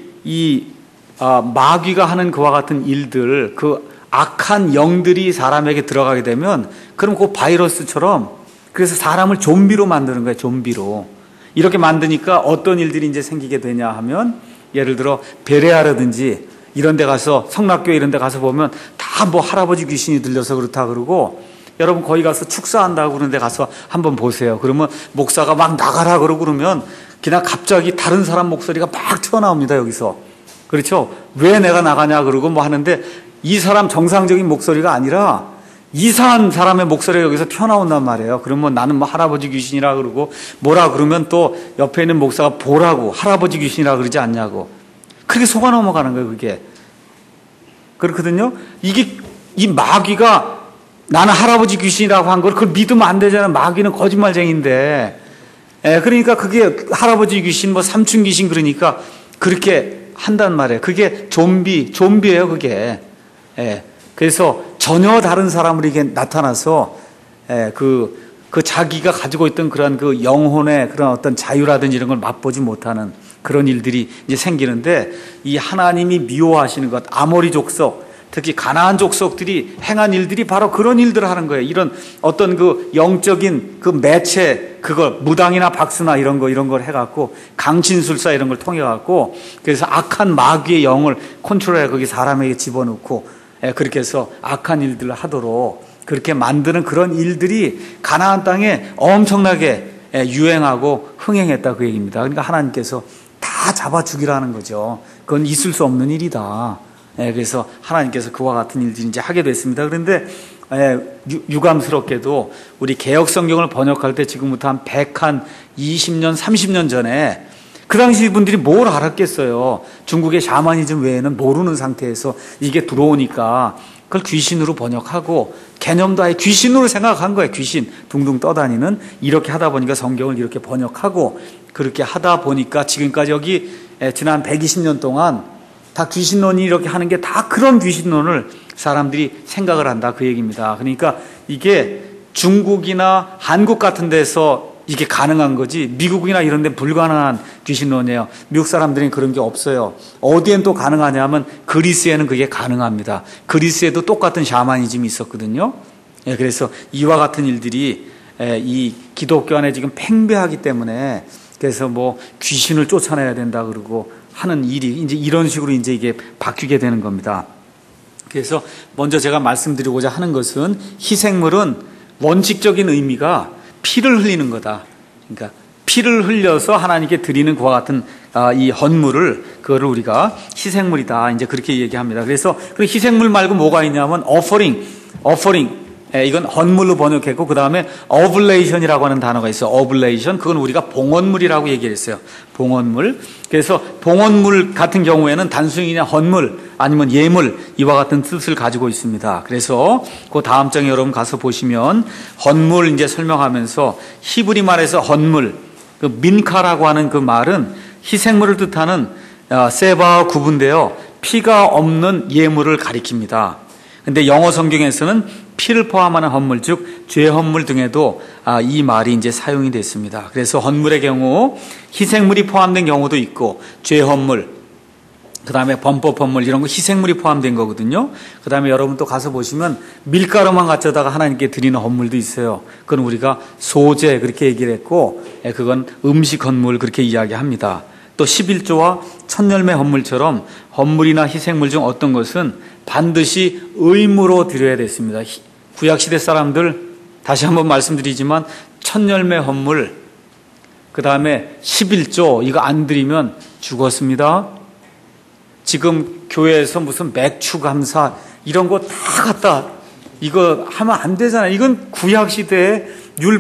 마귀가 하는 그와 같은 일들, 그 악한 영들이 사람에게 들어가게 되면 그럼 그 바이러스처럼 그래서 사람을 좀비로 만드는 거예요. 좀비로. 이렇게 만드니까 어떤 일들이 이제 생기게 되냐 하면 예를 들어 베레아라든지 이런 데 가서 성락교회 이런 데 가서 보면 다 뭐 할아버지 귀신이 들려서 그렇다 그러고 여러분 거기 가서 축사한다고 그런 데 가서 한번 보세요. 그러면 목사가 막 나가라 그러면 그냥 갑자기 다른 사람 목소리가 막 튀어나옵니다. 여기서. 그렇죠? 왜 내가 나가냐 그러고 뭐 하는데 이 사람 정상적인 목소리가 아니라 이상한 사람의 목소리가 여기서 튀어나온단 말이에요. 그러면 나는 뭐 할아버지 귀신이라 그러고 뭐라 그러면 또 옆에 있는 목사가 보라고 할아버지 귀신이라 그러지 않냐고. 그렇게 속아 넘어가는 거예요. 그게. 그렇거든요. 이 마귀가 나는 할아버지 귀신이라고 한 걸 그걸 믿으면 안 되잖아요. 마귀는 거짓말쟁인데. 그러니까 그게 할아버지 귀신 뭐 삼촌 귀신 그러니까 그렇게 한단 말이에요. 그게 좀비예요. 그게. 그래서 전혀 다른 사람으로 이게 나타나서 그 자기가 가지고 있던 그런 그 영혼의 그런 어떤 자유라든지 이런 걸 맛보지 못하는 그런 일들이 이제 생기는데 이 하나님이 미워하시는 것, 아모리 족속, 특히 가나안 족속들이 행한 일들이 바로 그런 일들을 하는 거예요. 이런 어떤 그 영적인 그 매체, 그걸 무당이나 박수나 이런 걸 해갖고 강신술사 이런 걸 통해갖고 그래서 악한 마귀의 영을 컨트롤해 거기 사람에게 집어넣고 그렇게 해서 악한 일들을 하도록 그렇게 만드는 그런 일들이 가나안 땅에 엄청나게 유행하고 흥행했다 그 얘기입니다. 그러니까 하나님께서 다 잡아 죽이라는 거죠. 그건 있을 수 없는 일이다. 그래서 하나님께서 그와 같은 일들을 이제 하게 됐습니다. 그런데 유감스럽게도 우리 개역 성경을 번역할 때 지금부터 한 120년, 30년 전에 그 당시 분들이 뭘 알았겠어요. 중국의 샤머니즘 외에는 모르는 상태에서 이게 들어오니까 그걸 귀신으로 번역하고 개념도 아예 귀신으로 생각한 거예요. 귀신 둥둥 떠다니는 이렇게 하다 보니까 성경을 이렇게 번역하고 그렇게 하다 보니까 지금까지 여기 지난 120년 동안 다 귀신론이 이렇게 하는 게 다 그런 귀신론을 사람들이 생각을 한다 그 얘기입니다. 그러니까 이게 중국이나 한국 같은 데서 이게 가능한 거지 미국이나 이런 데는 불가능한 귀신론이에요. 미국 사람들은 그런 게 없어요. 어디엔 또 가능하냐면 그리스에는 그게 가능합니다. 그리스에도 똑같은 샤머니즘이 있었거든요. 그래서 이와 같은 일들이 이 기독교 안에 지금 팽배하기 때문에 그래서 뭐 귀신을 쫓아내야 된다 그러고 하는 일이 이제 이런 식으로 이제 이게 바뀌게 되는 겁니다. 그래서 먼저 제가 말씀드리고자 하는 것은 희생물은 원칙적인 의미가 피를 흘리는 거다. 그러니까 피를 흘려서 하나님께 드리는 그와 같은 이 헌물을 그거를 우리가 희생물이다 이제 그렇게 얘기합니다. 그래서 그 희생물 말고 뭐가 있냐면 offering 이건 헌물로 번역했고 그 다음에 oblation이라고 하는 단어가 있어요. oblation 그건 우리가 봉헌물이라고 얘기했어요. 봉헌물. 그래서 봉헌물 같은 경우에는 단순히 그냥 헌물 아니면 예물 이와 같은 뜻을 가지고 있습니다. 그래서 그 다음 장에 여러분 가서 보시면 헌물 이제 설명하면서 히브리 말에서 헌물 그 민카라고 하는 그 말은 희생물을 뜻하는 세바와 구분되어 피가 없는 예물을 가리킵니다. 근데 영어 성경에서는 피를 포함하는 헌물, 즉 죄 헌물 등에도 이 말이 이제 사용이 됐습니다. 그래서 헌물의 경우 희생물이 포함된 경우도 있고 죄 헌물, 그 다음에 범법 헌물 이런 거 희생물이 포함된 거거든요. 그 다음에 여러분 또 가서 보시면 밀가루만 갖다가 하나님께 드리는 헌물도 있어요. 그건 우리가 소제 그렇게 얘기를 했고 그건 음식 헌물 그렇게 이야기합니다. 또 11조와 첫열매 헌물처럼 헌물이나 희생물 중 어떤 것은 반드시 의무로 드려야 됐습니다. 구약시대 사람들 다시 한번 말씀드리지만 첫열매 헌물 그 다음에 11조 이거 안 드리면 죽었습니다. 지금 교회에서 무슨 맥주 감사 이런 거 다 갖다 이거 하면 안 되잖아요. 이건 구약시대에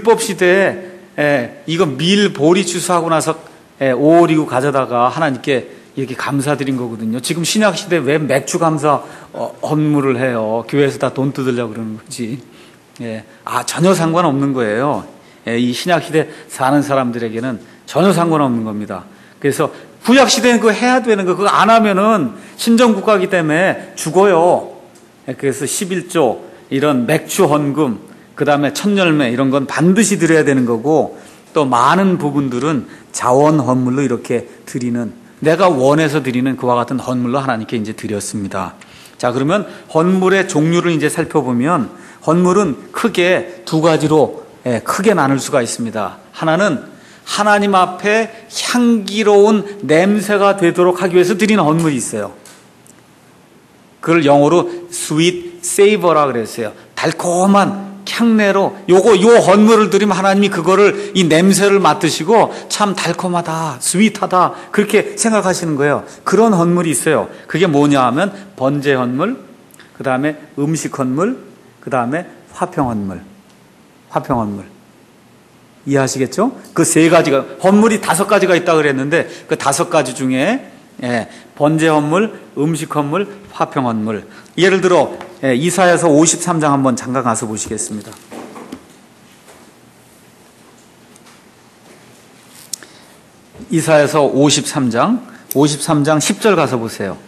율법시대에 이거 밀 보리 추수하고 나서 오리고 가져다가 하나님께 이렇게 감사드린 거거든요. 지금 신약시대에 왜 맥주 감사 헌물을 해요? 교회에서 다 돈 뜯으려고 그러는 거지. 전혀 상관없는 거예요. 이 신약시대 사는 사람들에게는 전혀 상관없는 겁니다. 그래서 구약시대는 그거 해야 되는 거, 그거 안 하면은 신정국가이기 때문에 죽어요. 그래서 11조, 이런 맥주 헌금, 그 다음에 첫열매 이런 건 반드시 드려야 되는 거고 또 많은 부분들은 자원 헌물로 이렇게 드리는 내가 원해서 드리는 그와 같은 헌물로 하나님께 이제 드렸습니다. 자, 그러면 헌물의 종류를 이제 살펴보면 헌물은 크게 두 가지로 크게 나눌 수가 있습니다. 하나는 하나님 앞에 향기로운 냄새가 되도록 하기 위해서 드리는 헌물이 있어요. 그걸 영어로 sweet savor라 그랬어요. 달콤한 향내로 요 헌물을 드리면 하나님이 그거를 이 냄새를 맡으시고 참 달콤하다, 스윗하다 그렇게 생각하시는 거예요. 그런 헌물이 있어요. 그게 뭐냐 하면 번제 헌물, 그 다음에 음식 헌물, 그 다음에 화평 헌물. 이해하시겠죠? 그 세 가지가 헌물이 5가지가 있다 그랬는데 그 5가지 중에 번제 헌물, 음식 헌물, 화평 헌물. 예를 들어 이사야서 53장 한번 잠깐 가서 보시겠습니다. 이사야서 53장 10절 가서 보세요.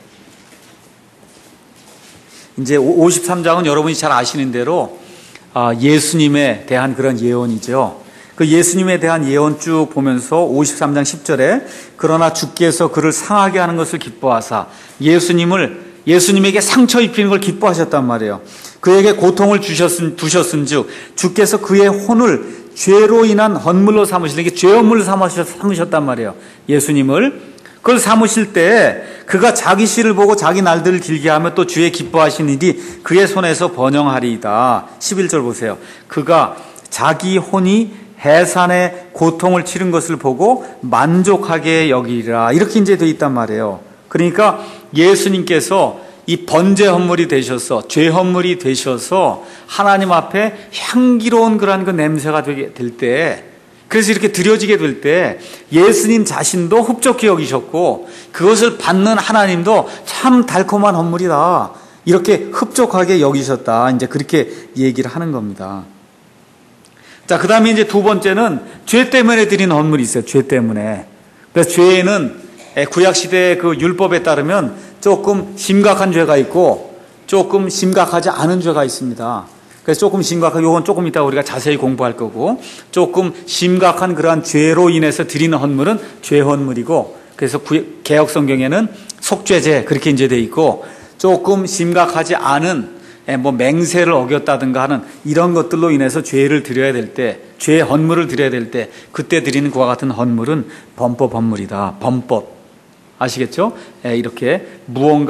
이제 53장은 여러분이 잘 아시는 대로 예수님에 대한 그런 예언이죠. 그 예수님에 대한 예언 쭉 보면서 53장 10절에 그러나 주께서 그를 상하게 하는 것을 기뻐하사 예수님에게 상처 입히는 걸 기뻐하셨단 말이에요. 그에게 고통을 두셨은즉 주께서 그의 혼을 죄로 인한 헌물로 삼으시는 죄 헌물로 삼으셨단 말이에요. 예수님을 그걸 삼으실 때 그가 자기 씨를 보고 자기 날들을 길게 하며 또 주의 기뻐하신 일이 그의 손에서 번영하리이다. 11절 보세요. 그가 자기 혼이 해산의 고통을 치른 것을 보고 만족하게 여기리라. 이렇게 이제 돼 있단 말이에요. 그러니까 예수님께서 이 번제 헌물이 되셔서 죄 헌물이 되셔서 하나님 앞에 향기로운 그러한 그 냄새가 되게 될 때, 그래서 이렇게 드려지게 될 때 예수님 자신도 흡족히 여기셨고 그것을 받는 하나님도 참 달콤한 헌물이다. 이렇게 흡족하게 여기셨다. 이제 그렇게 얘기를 하는 겁니다. 자, 그 다음에 이제 두 번째는 죄 때문에 드리는 헌물이 있어요. 죄 때문에. 그래서 죄는 구약시대의 그 율법에 따르면 조금 심각한 죄가 있고 조금 심각하지 않은 죄가 있습니다. 그래서 조금 심각한, 요건 조금 이따 우리가 자세히 공부할 거고, 조금 심각한 그러한 죄로 인해서 드리는 헌물은 죄 헌물이고, 그래서 개역 성경에는 속죄제 그렇게 이제 돼 있고, 조금 심각하지 않은 뭐 맹세를 어겼다든가 하는 이런 것들로 인해서 죄를 드려야 될 때, 죄 헌물을 드려야 될 때 그때 드리는 그와 같은 헌물은 범법 헌물이다. 범법 아시겠죠? 이렇게 무언가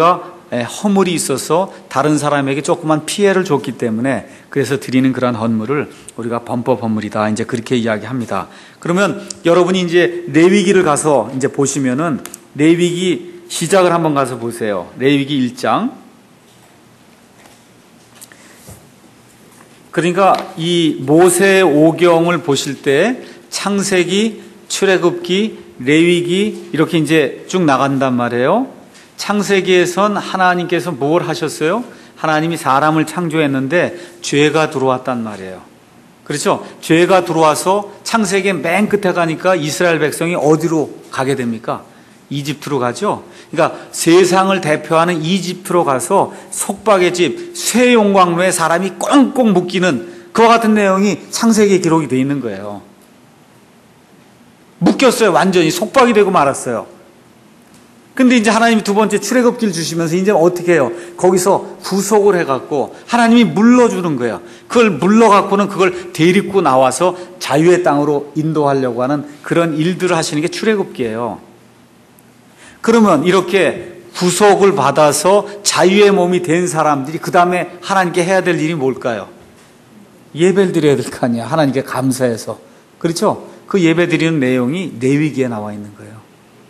허물이 있어서 다른 사람에게 조그만 피해를 줬기 때문에 그래서 드리는 그러한 헌물을 우리가 범법 헌물이다. 이제 그렇게 이야기합니다. 그러면 여러분이 이제 레위기를 가서 이제 보시면은 레위기 시작을 한번 가서 보세요. 레위기 1장. 그러니까 이 모세 오경을 보실 때 창세기, 출애굽기, 레위기 이렇게 이제 쭉 나간단 말이에요. 창세기에선 하나님께서 뭘 하셨어요? 하나님이 사람을 창조했는데 죄가 들어왔단 말이에요. 그렇죠? 죄가 들어와서 창세기 맨 끝에 가니까 이스라엘 백성이 어디로 가게 됩니까? 이집트로 가죠. 그러니까 세상을 대표하는 이집트로 가서 속박의 집, 쇠용광로에 사람이 꽁꽁 묶이는 그와 같은 내용이 창세기에 기록이 되어 있는 거예요. 묶였어요. 완전히 속박이 되고 말았어요. 근데 이제 하나님이 두 번째 출애굽기를 주시면서 이제 어떻게 해요? 거기서 구속을 해갖고 하나님이 물러주는 거예요. 그걸 물러갖고는 그걸 데리고 나와서 자유의 땅으로 인도하려고 하는 그런 일들을 하시는 게 출애굽기예요. 그러면 이렇게 구속을 받아서 자유의 몸이 된 사람들이 그 다음에 하나님께 해야 될 일이 뭘까요? 예배를 드려야 될 거 아니야. 하나님께 감사해서. 그렇죠? 그 예배 드리는 내용이 레위기에 나와 있는 거예요.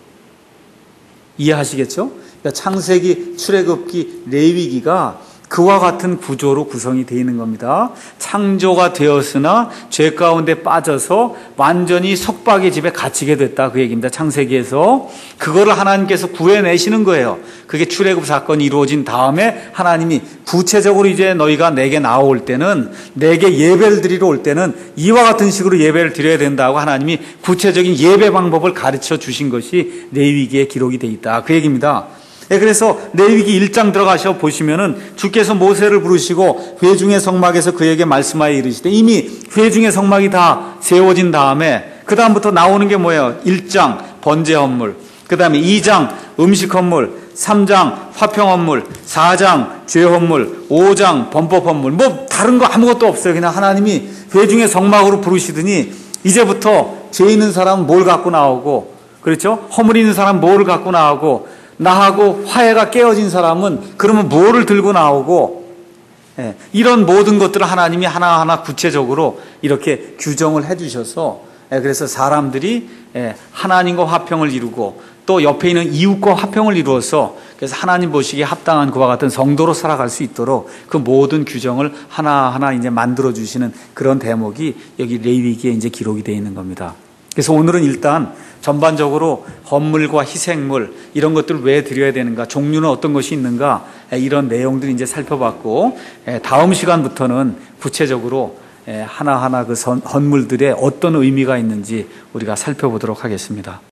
이해하시겠죠? 그러니까 창세기, 출애굽기, 레위기가 그와 같은 구조로 구성이 되어 있는 겁니다. 창조가 되었으나 죄 가운데 빠져서 완전히 속박의 집에 갇히게 됐다. 그 얘기입니다. 창세기에서. 그거를 하나님께서 구해내시는 거예요. 그게 출애굽 사건이 이루어진 다음에 하나님이 구체적으로 이제 너희가 내게 나올 때는, 내게 예배를 드리러 올 때는 이와 같은 식으로 예배를 드려야 된다고 하나님이 구체적인 예배 방법을 가르쳐 주신 것이 레위기에 기록이 되어 있다. 그 얘기입니다. 그래서 레위기 1장 들어가셔 보시면은 주께서 모세를 부르시고 회중의 성막에서 그에게 말씀하여 이르시되, 이미 회중의 성막이 다 세워진 다음에 그 다음부터 나오는 게 뭐예요? 1장 번제 헌물, 그 다음에 2장 음식 헌물, 3장 화평 헌물, 4장 죄 헌물, 5장 범법 헌물. 뭐 다른 거 아무것도 없어요. 그냥 하나님이 회중의 성막으로 부르시더니 이제부터 죄 있는 사람은 뭘 갖고 나오고, 그렇죠? 허물 있는 사람은 뭐를 갖고 나오고, 나하고 화해가 깨어진 사람은 그러면 뭐를 들고 나오고, 이런 모든 것들을 하나님이 하나하나 구체적으로 이렇게 규정을 해주셔서, 그래서 사람들이 하나님과 화평을 이루고 또 옆에 있는 이웃과 화평을 이루어서, 그래서 하나님 보시기에 합당한 그와 같은 성도로 살아갈 수 있도록 그 모든 규정을 하나하나 이제 만들어 주시는 그런 대목이 여기 레위기에 이제 기록이 되어 있는 겁니다. 그래서 오늘은 일단 전반적으로 헌물과 희생물 이런 것들을 왜 드려야 되는가, 종류는 어떤 것이 있는가, 이런 내용들 이제 살펴봤고, 다음 시간부터는 구체적으로 하나하나 그 헌물들의 어떤 의미가 있는지 우리가 살펴보도록 하겠습니다.